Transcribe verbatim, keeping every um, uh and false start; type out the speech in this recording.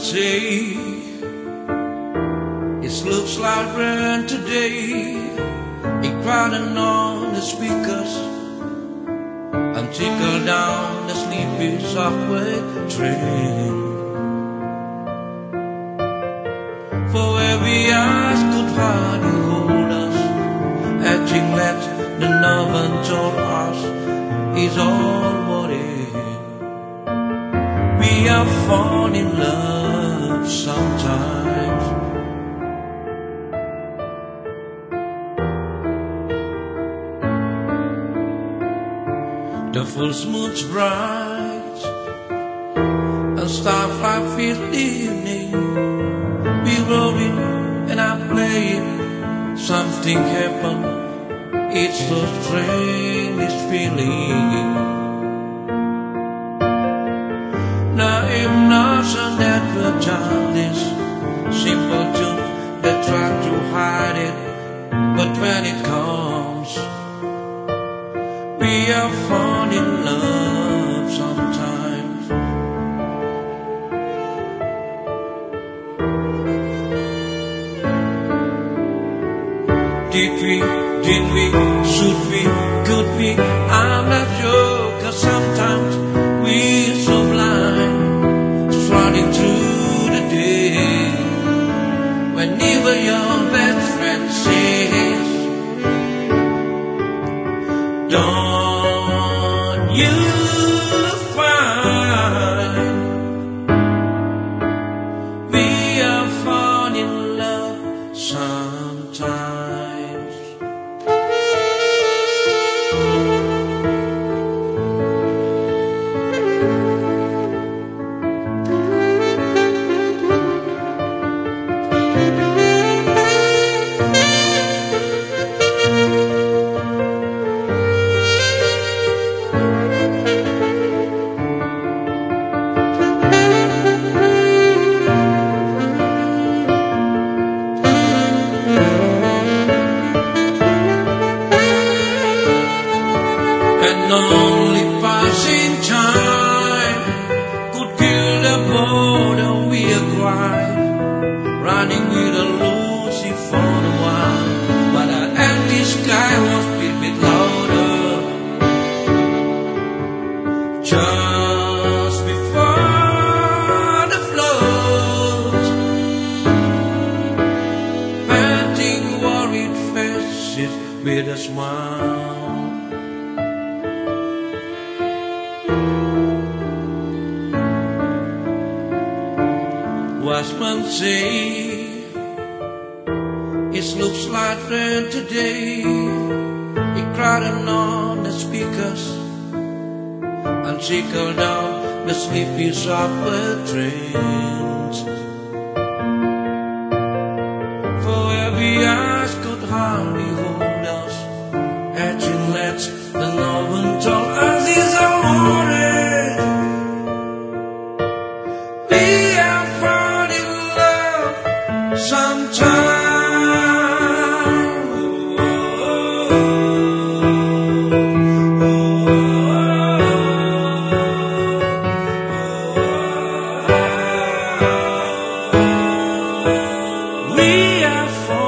say it looks like rain today. It crowding on the speakers and trickle down the sleepy subway train. For every eyes could hardly hold us, etching that the novel told us is all what is. We are falling in love sometimes. The full moon's bright and starlight-filled evening. We rolling and I'm playing. Something happened. It's so strange, this feeling. Now emotion that were childish, simple tune that try to hide it, but when it comes, we are falling in love sometimes. Did we, did we, should we, could we? I'm not sure, 'cause sometimes we're so blind, running through the day. Whenever your best friend says, don't you find we are falling in love sometimes? And only passing time could kill the border we acquired, running with a Lucy for a while, but our empty sky was filled with louder. Just before the flood, painting worried faces with a smile. Watchmen say it looks like rain today. It crowding on the speakers and trickle down the sleepy subway trains. For every eyes could hardly hold us, etching lets the no one told us is a warning. We are falling in love sometimes. We are falling